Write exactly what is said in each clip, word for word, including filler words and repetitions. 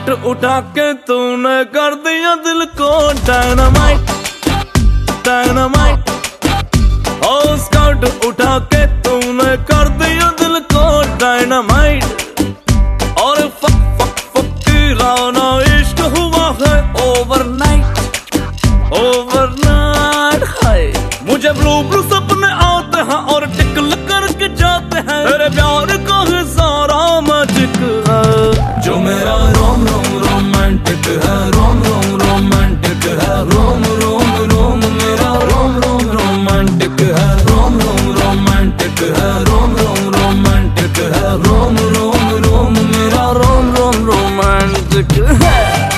Scout उठा के तूने कर दिया दिल को डायनामाइट डायनामाइट। ओ स्काउट उठा के तूने कर दिया दिल को डायनामाइट। और फक फक फक की राना इश्क हुआ है ओवरनाइट ओवरनाइट है। मुझे ब्लू ब्लू सपने आते हैं और टिकल करके जाते हैं। मेरे प्यार का है सारा मैजिक है जो मेरा रोम रोम रोमांटिक है। रोम रोम रोमांटिक है। रोम रोम रोम मेरा रोम रोम रोमांटिक है। रोम रोम रोमांटिक है। रोम रोम रोमांटिक है। रोम रोम रोम मेरा रोम रोम रोमांटिक है।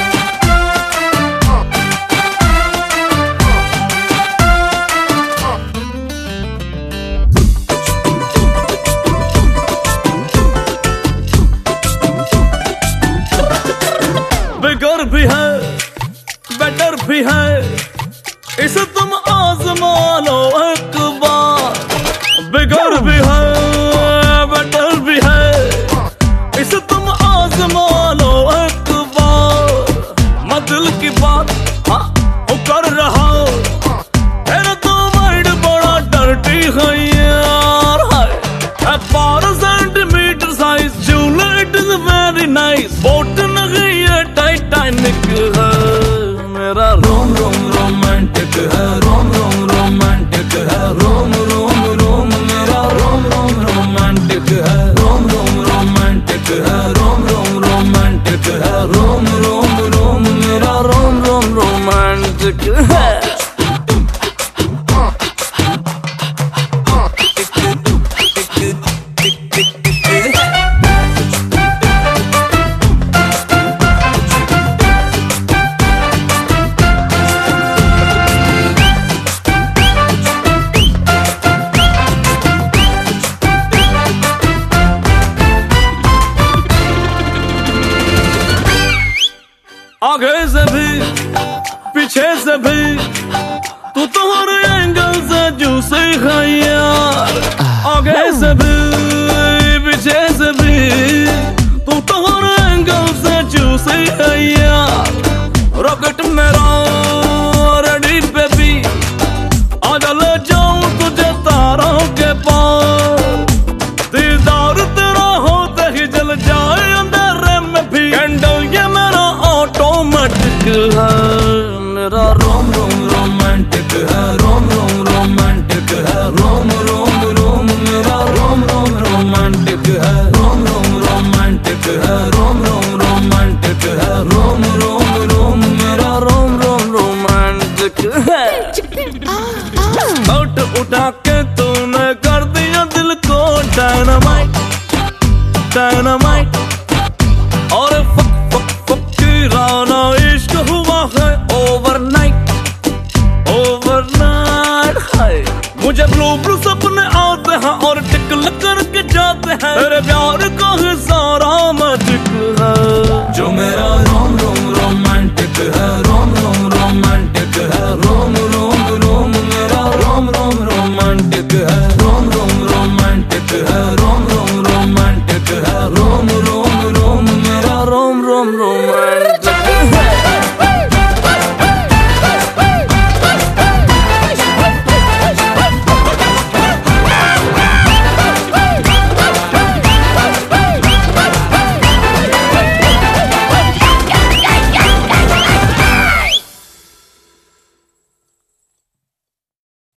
बिगर भी है बेटर भी है इसे तुम आजमा लो एक बार। बिगर भी है बेटर भी है इसे तुम आजमा लो एक बार। मैं दिल की बात हाँ कर रहा हूँ। तेरा तो माइंड बड़ा डर्टी है यार। है बारह सेंटीमीटर साइज जूले it is very nice. Boat नहीं है टाइटैनिक है। मेरा रोम रोम रोमांटिक है। रोम रोम रोमांटिक है। रोम रोम रोम मेरा रोम रोम रोमांटिक है। रोम रोम रोमांटिक है। रोम रोम रोमांटिक है। रोम रोम रोम मेरा रोम रोम रोमांटिक है। आगे से भी पीछे से भी तू तो हर एंगल से जूसे है यार। आगे से भी पीछे से भी तू तो हर एंगल से जूसे है यार। रॉकेट मेरा रेडी बेबी आजा ले जाऊं तुझे तारों के पार। दीदार तेरा होते ही जल जाए अंधेरे में भी। कैंडल ये मेरा ऑटोमेटिक है। मेरा रोम रोम रोमांटिक है। रोम रोम रोमांटिक है। रोम रोम रोम मेरा रोम रोम रोमांटिक है। रोम रोम रोमांटिक है। रोम रोम रोमांटिक है। रोम रोम रोम मेरा रोम रोम रोमांटिक है। स्काउट उठा के तूने कर दिया दिल को डायनामाइट डायनामाइट। और फक फक फक की राना इश्क हुआ है ओवरनाइट ओवरनाइट है। मुझे ब्लू ब्लू सपने आते हैं और टिकल करके जाते हैं। मेरे प्यार का है सारा मैजिक है जो मेरा रोम रोम रोमांटिक है। रोम रोम रोमांटिक है। रोम रोम रोम मेरा रोम रोम रोमांटिक है। रोम रोम रोमांटिक है। रोम रोम रोमांटिक है। रोम रोम रोम मेरा रोम रोम रोमांटिक